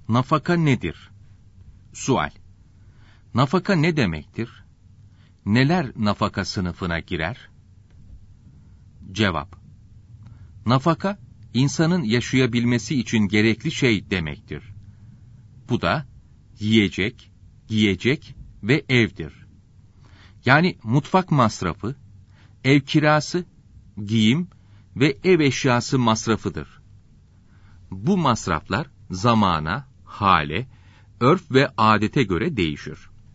Nafaka nedir? Sual. Nafaka ne demektir? Neler nafaka sınıfına girer? Cevap. Nafaka, insanın yaşayabilmesi için gerekli şey demektir. Bu da yiyecek, giyecek ve evdir. Yani mutfak masrafı, ev kirası, giyim ve ev eşyası masrafıdır. Bu masraflar zamana, hale, örf ve adete göre değişir.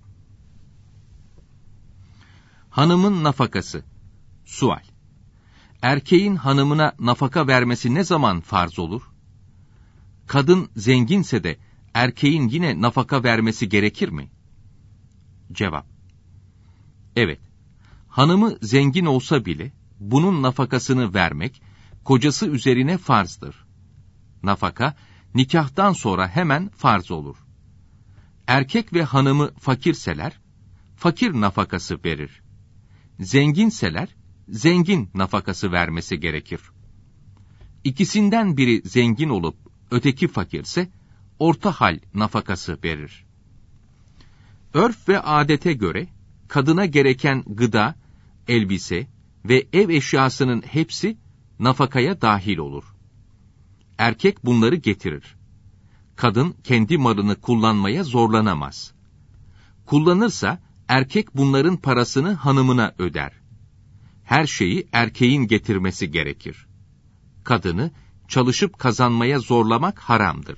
Hanımın nafakası. Sual. Erkeğin hanımına nafaka vermesi ne zaman farz olur? Kadın zenginse de erkeğin yine nafaka vermesi gerekir mi? Cevap. Evet. Hanımı zengin olsa bile bunun nafakasını vermek kocası üzerine farzdır. Nafaka nikahtan sonra hemen farz olur. Erkek ve hanımı fakirseler fakir nafakası verir. Zenginseler zengin nafakası vermesi gerekir. İkisinden biri zengin olup öteki fakirse orta hal nafakası verir. Örf ve adete göre kadına gereken gıda, elbise ve ev eşyasının hepsi nafakaya dahil olur. Erkek bunları getirir. Kadın kendi malını kullanmaya zorlanamaz. Kullanırsa erkek bunların parasını hanımına öder. Her şeyi erkeğin getirmesi gerekir. Kadını çalışıp kazanmaya zorlamak haramdır.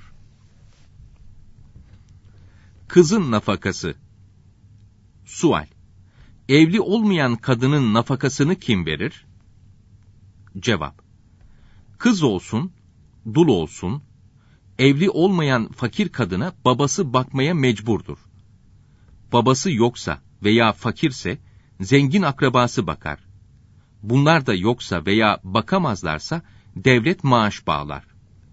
Kızın nafakası. Sual. Evli olmayan kadının nafakasını kim verir? Cevap. Kız olsun, dul olsun, evli olmayan fakir kadına babası bakmaya mecburdur. Babası yoksa veya fakirse zengin akrabası bakar. Bunlar da yoksa veya bakamazlarsa devlet maaş bağlar.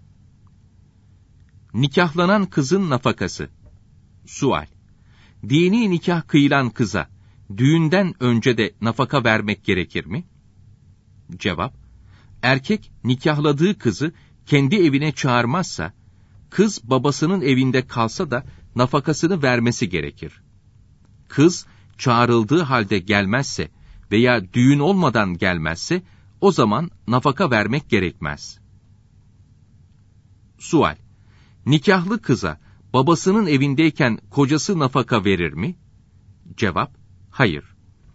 Nikahlanan kızın nafakası. Sual. Dini nikah kıyılan kıza düğünden önce de nafaka vermek gerekir mi? Cevap. Erkek nikahladığı kızı kendi evine çağırmazsa, kız babasının evinde kalsa da nafakasını vermesi gerekir. Kız çağrıldığı halde gelmezse veya düğün olmadan gelmezse, o zaman nafaka vermek gerekmez. Sual. Nikahlı kıza babasının evindeyken kocası nafaka verir mi? Cevap. Hayır.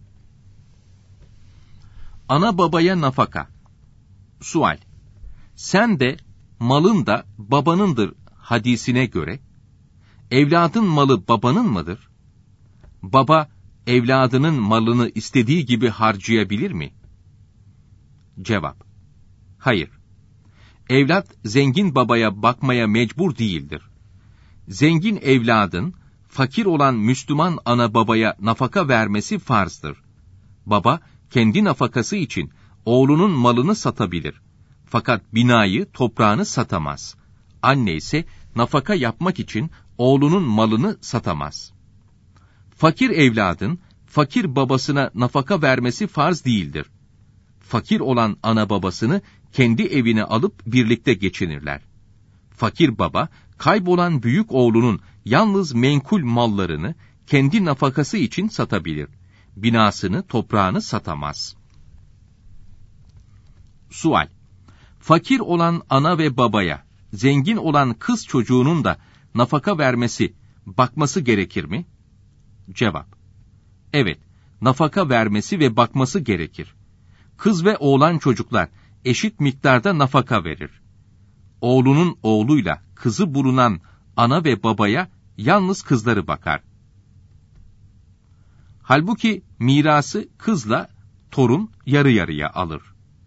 Ana babaya nafaka. Sual. Sen de malın da babanındır hadisine göre, evladın malı babanın mıdır? Baba, evladının malını istediği gibi harcayabilir mi? Cevap. Hayır. Evlat, zengin babaya bakmaya mecbur değildir. Zengin evladın, fakir olan Müslüman ana babaya nafaka vermesi farzdır. Baba, kendi nafakası için oğlunun malını satabilir. Fakat binayı, toprağını satamaz. Anne ise nafaka yapmak için oğlunun malını satamaz. Fakir evladın, fakir babasına nafaka vermesi farz değildir. Fakir olan ana babasını kendi evine alıp birlikte geçinirler. Fakir baba, kaybolan büyük oğlunun yalnız menkul mallarını kendi nafakası için satabilir. Binasını, toprağını satamaz. Sual. Fakir olan ana ve babaya, zengin olan kız çocuğunun da nafaka vermesi, bakması gerekir mi? Cevap. Evet, nafaka vermesi ve bakması gerekir. Kız ve oğlan çocuklar eşit miktarda nafaka verir. Oğlunun oğluyla kızı bulunan ana ve babaya yalnız kızları bakar. Halbuki mirası kızla torun yarı yarıya alır.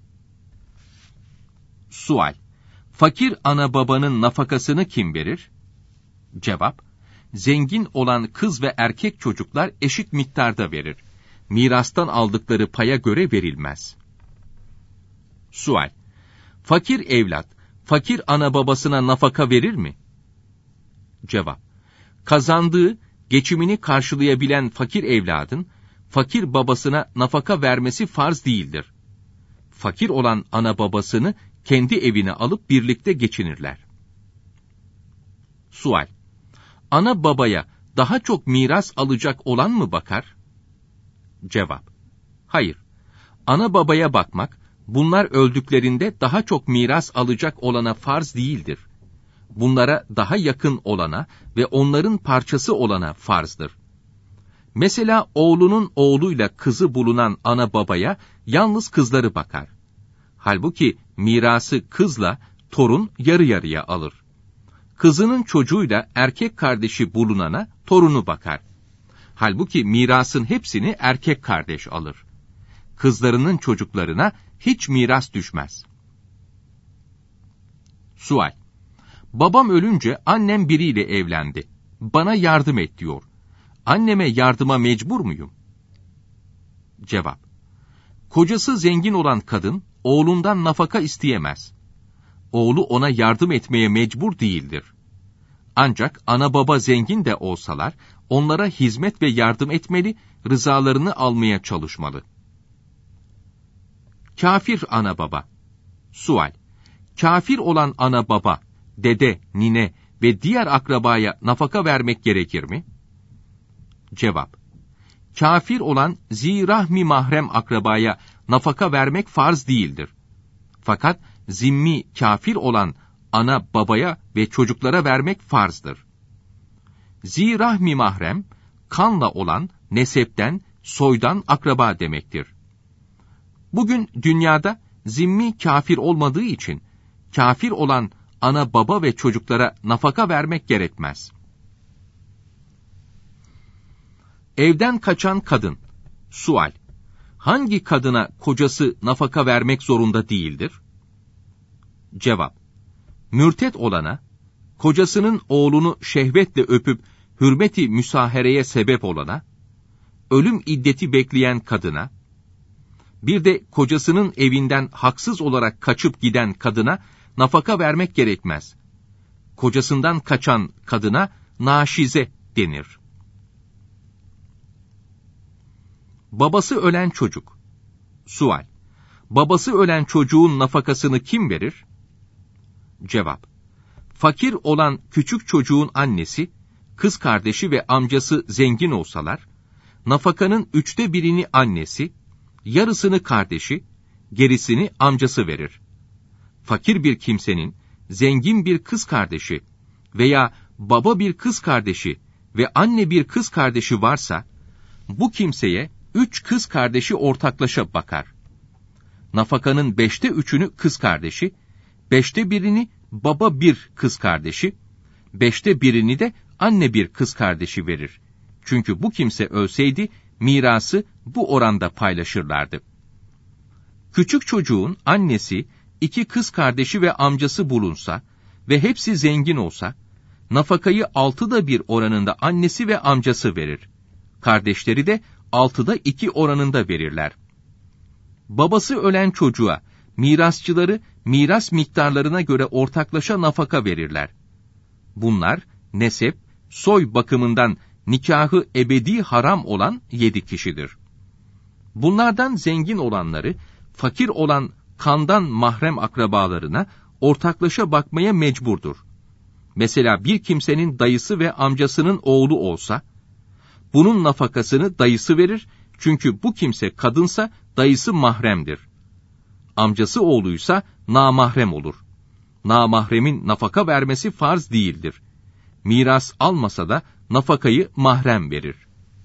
Sual. Fakir ana babanın nafakasını kim verir? Cevap. Zengin olan kız ve erkek çocuklar eşit miktarda verir. Mirastan aldıkları paya göre verilmez. Sual. Fakir evlat, fakir ana babasına nafaka verir mi? Cevap. Kazandığı, geçimini karşılayabilen fakir evladın, fakir babasına nafaka vermesi farz değildir. Fakir olan ana babasını kendi evine alıp birlikte geçinirler. Sual: Ana babaya daha çok miras alacak olan mı bakar? Cevap: Hayır. Ana babaya bakmak, bunlar öldüklerinde daha çok miras alacak olana farz değildir. Bunlara daha yakın olana ve onların parçası olana farzdır. Mesela oğlunun oğluyla kızı bulunan ana babaya yalnız kızları bakar. Halbuki mirası kızla torun yarı yarıya alır. Kızının çocuğuyla erkek kardeşi bulunana torunu bakar. Halbuki mirasın hepsini erkek kardeş alır. Kızlarının çocuklarına hiç miras düşmez. Sual: Babam ölünce annem biriyle evlendi. Bana yardım et diyor. Anneme yardıma mecbur muyum? Cevap: Kocası zengin olan kadın oğlundan nafaka isteyemez. Oğlu ona yardım etmeye mecbur değildir. Ancak ana baba zengin de olsalar onlara hizmet ve yardım etmeli, rızalarını almaya çalışmalı. Kafir ana baba. Sual: Kafir olan ana baba, dede, nine ve diğer akrabaya nafaka vermek gerekir mi? Cevap: Kafir olan zirahmi mahrem akrabaya nafaka vermek farz değildir. Fakat zimmi kafir olan ana babaya ve çocuklara vermek farzdır. Zirahmi mahrem, kanla olan, nesepten, soydan akraba demektir. Bugün dünyada zimmi kafir olmadığı için, kafir olan ana baba ve çocuklara nafaka vermek gerekmez. Evden kaçan kadın. Sual: Hangi kadına kocası nafaka vermek zorunda değildir? Cevap: Mürtet olana, kocasının oğlunu şehvetle öpüp hürmeti müsahereye sebep olana, ölüm iddeti bekleyen kadına, bir de kocasının evinden haksız olarak kaçıp giden kadına nafaka vermek gerekmez. Kocasından kaçan kadına naşize denir. Babası ölen çocuk. Sual: Babası ölen çocuğun nafakasını kim verir? Cevap: Fakir olan küçük çocuğun annesi, kız kardeşi ve amcası zengin olsalar, nafakanın 1/3 annesi, yarısını kardeşi, gerisini amcası verir. Fakir bir kimsenin zengin bir kız kardeşi veya baba bir kız kardeşi ve anne bir kız kardeşi varsa, bu kimseye 3 kız kardeşi ortaklaşa bakar. Nafakanın 3/5'ünü kız kardeşi, 1/5'ini baba bir kız kardeşi, 1/5'ini de anne bir kız kardeşi verir. Çünkü bu kimse ölseydi, mirası bu oranda paylaşırlardı. Küçük çocuğun annesi, 2 kız kardeşi ve amcası bulunsa ve hepsi zengin olsa, nafakayı 1/6 oranında annesi ve amcası verir. Kardeşleri de 2/6 oranında verirler. Babası ölen çocuğa, mirasçıları miras miktarlarına göre ortaklaşa nafaka verirler. Bunlar, nesep, soy bakımından nikahı ebedi haram olan 7 kişidir. Bunlardan zengin olanları, fakir olan kandan mahrem akrabalarına ortaklaşa bakmaya mecburdur. Mesela bir kimsenin dayısı ve amcasının oğlu olsa, bunun nafakasını dayısı verir, çünkü bu kimse kadınsa dayısı mahremdir. Amcası oğluysa namahrem olur. Namahremin nafaka vermesi farz değildir. Miras almasa da nafakayı mahrem verir.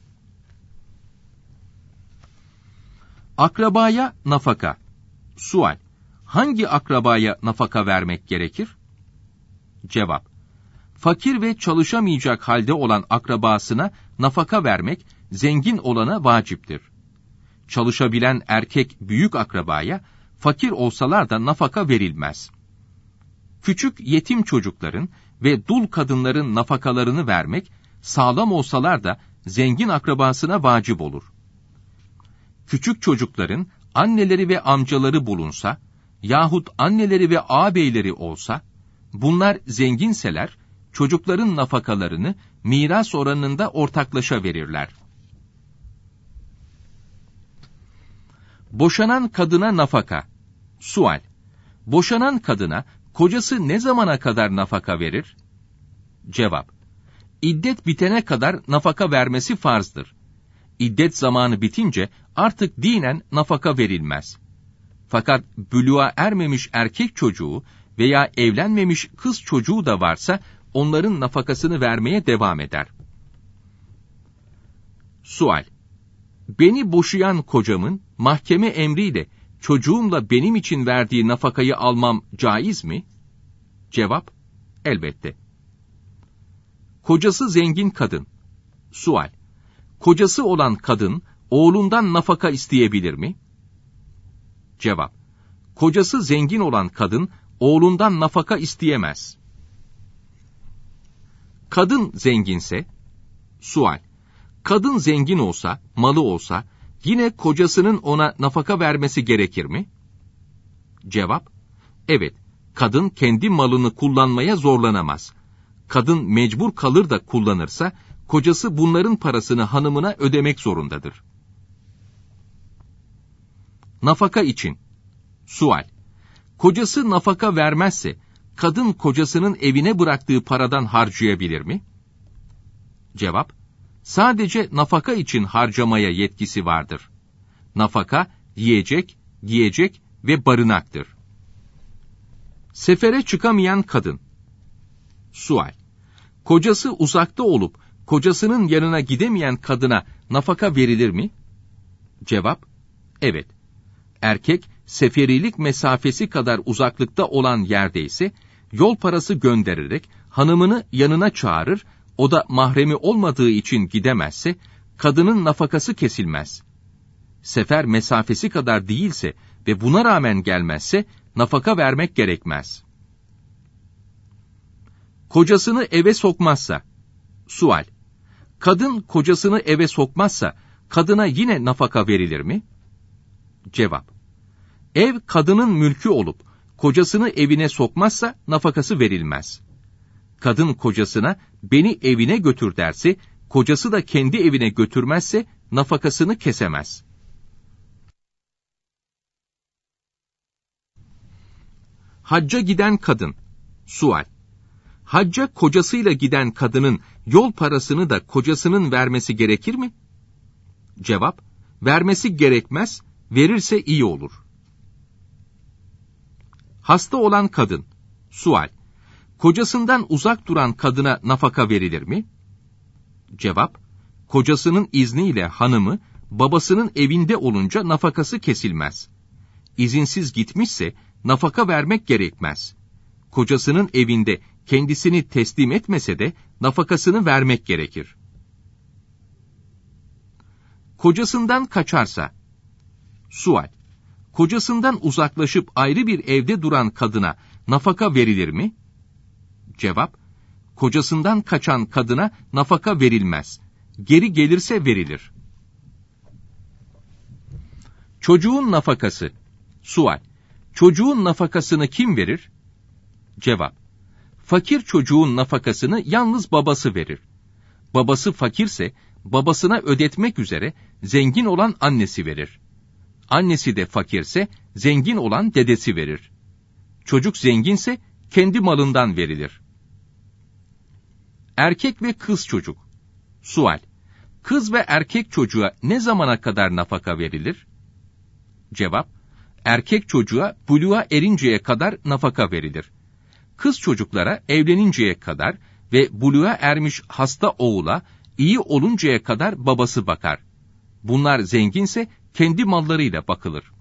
Akrabaya nafaka. Sual: Hangi akrabaya nafaka vermek gerekir? Cevap: Fakir ve çalışamayacak halde olan akrabasına nafaka vermek zengin olana vaciptir. Çalışabilen erkek büyük akrabaya, fakir olsalar da nafaka verilmez. Küçük yetim çocukların ve dul kadınların nafakalarını vermek, sağlam olsalar da zengin akrabasına vacip olur. Küçük çocukların anneleri ve amcaları bulunsa, yahut anneleri ve ağabeyleri olsa, bunlar zenginseler, çocukların nafakalarını miras oranında ortaklaşa verirler. Boşanan kadına nafaka. Sual: Boşanan kadına kocası ne zamana kadar nafaka verir? Cevap: İddet bitene kadar nafaka vermesi farzdır. İddet zamanı bitince artık dinen nafaka verilmez. Fakat bülüğa ermemiş erkek çocuğu veya evlenmemiş kız çocuğu da varsa onların nafakasını vermeye devam eder. Sual: Beni boşayan kocamın mahkeme emriyle çocuğumla benim için verdiği nafakayı almam caiz mi? Cevap: Elbette. Kocası zengin kadın. Sual: Kocası olan kadın oğlundan nafaka isteyebilir mi? Cevap: Kocası zengin olan kadın oğlundan nafaka isteyemez. Kadın zenginse? Sual: Kadın zengin olsa, malı olsa, yine kocasının ona nafaka vermesi gerekir mi? Cevap: Evet, kadın kendi malını kullanmaya zorlanamaz. Kadın mecbur kalır da kullanırsa, kocası bunların parasını hanımına ödemek zorundadır. Nafaka için. Sual: Kocası nafaka vermezse, kadın kocasının evine bıraktığı paradan harcayabilir mi? Cevap: Sadece nafaka için harcamaya yetkisi vardır. Nafaka, yiyecek, giyecek ve barınaktır. Sefere çıkamayan kadın. Sual: Kocası uzakta olup, kocasının yanına gidemeyen kadına nafaka verilir mi? Cevap: Evet. Erkek, seferilik mesafesi kadar uzaklıkta olan yerdeyse, yol parası göndererek hanımını yanına çağırır, o da mahremi olmadığı için gidemezse, kadının nafakası kesilmez. Sefer mesafesi kadar değilse ve buna rağmen gelmezse, nafaka vermek gerekmez. Kocasını eve sokmazsa. Sual: Kadın kocasını eve sokmazsa, kadına yine nafaka verilir mi? Cevap: Ev kadının mülkü olup, kocasını evine sokmazsa nafakası verilmez. Kadın kocasına beni evine götür derse, kocası da kendi evine götürmezse nafakasını kesemez. Hacca giden kadın. Sual: Hacca kocasıyla giden kadının yol parasını da kocasının vermesi gerekir mi? Cevap: Vermesi gerekmez, verirse iyi olur. Hasta olan kadın. Sual: Kocasından uzak duran kadına nafaka verilir mi? Cevap: Kocasının izniyle hanımı, babasının evinde olunca nafakası kesilmez. İzinsiz gitmişse, nafaka vermek gerekmez. Kocasının evinde kendisini teslim etmese de, nafakasını vermek gerekir. Kocasından kaçarsa. Sual: Kocasından uzaklaşıp ayrı bir evde duran kadına nafaka verilir mi? Cevap: Kocasından kaçan kadına nafaka verilmez. Geri gelirse verilir. Çocuğun nafakası. Sual: Çocuğun nafakasını kim verir? Cevap: Fakir çocuğun nafakasını yalnız babası verir. Babası fakirse, babasına ödetmek üzere zengin olan annesi verir. Annesi de fakirse, zengin olan dedesi verir. Çocuk zenginse, kendi malından verilir. Erkek ve kız çocuk. Sual: Kız ve erkek çocuğa ne zamana kadar nafaka verilir? Cevap: Erkek çocuğa buluğa erinceye kadar nafaka verilir. Kız çocuklara evleninceye kadar ve buluğa ermiş hasta oğula iyi oluncaya kadar babası bakar. Bunlar zenginse kendi mallarıyla bakılır.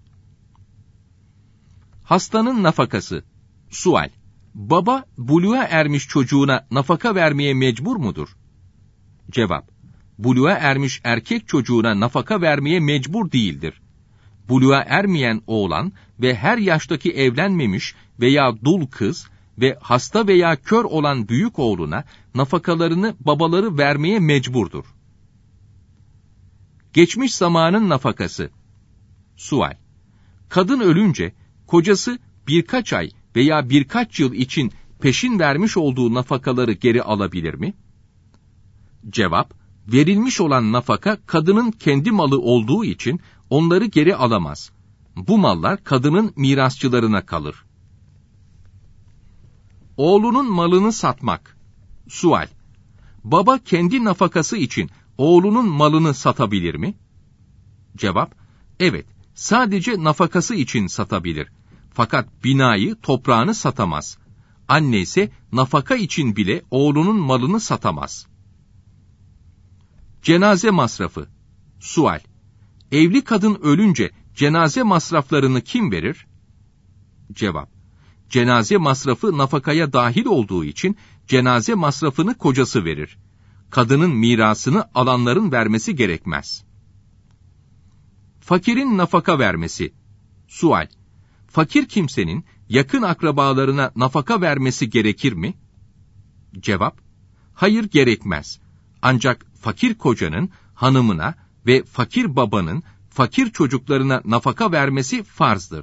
Hastanın nafakası. Sual: Baba buluğa ermiş çocuğuna nafaka vermeye mecbur mudur? Cevap: Buluğa ermiş erkek çocuğuna nafaka vermeye mecbur değildir. Buluğa ermeyen oğlan ve her yaştaki evlenmemiş veya dul kız ve hasta veya kör olan büyük oğluna nafakalarını babaları vermeye mecburdur. Geçmiş zamanın nafakası. Sual: Kadın ölünce kocası birkaç ay veya birkaç yıl için peşin vermiş olduğu nafakaları geri alabilir mi? Cevap: Verilmiş olan nafaka kadının kendi malı olduğu için onları geri alamaz. Bu mallar kadının mirasçılarına kalır. Oğlunun malını satmak. Sual: Baba kendi nafakası için oğlunun malını satabilir mi? Cevap: Evet, sadece nafakası için satabilir. Fakat binayı, toprağını satamaz. Anne ise nafaka için bile oğlunun malını satamaz. Cenaze masrafı. Sual: Evli kadın ölünce cenaze masraflarını kim verir? Cevap: Cenaze masrafı nafakaya dahil olduğu için cenaze masrafını kocası verir. Kadının mirasını alanların vermesi gerekmez. Fakirin nafaka vermesi. Sual: Fakir kimsenin yakın akrabalarına nafaka vermesi gerekir mi? Cevap: Hayır, gerekmez. Ancak fakir kocanın hanımına ve fakir babanın fakir çocuklarına nafaka vermesi farzdır.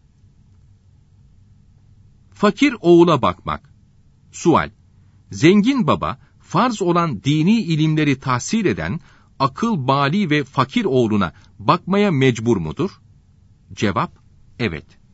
Fakir oğula bakmak. Sual: Zengin baba, farz olan dini ilimleri tahsil eden, akıl bali ve fakir oğluna bakmaya mecbur mudur? Cevap: Evet.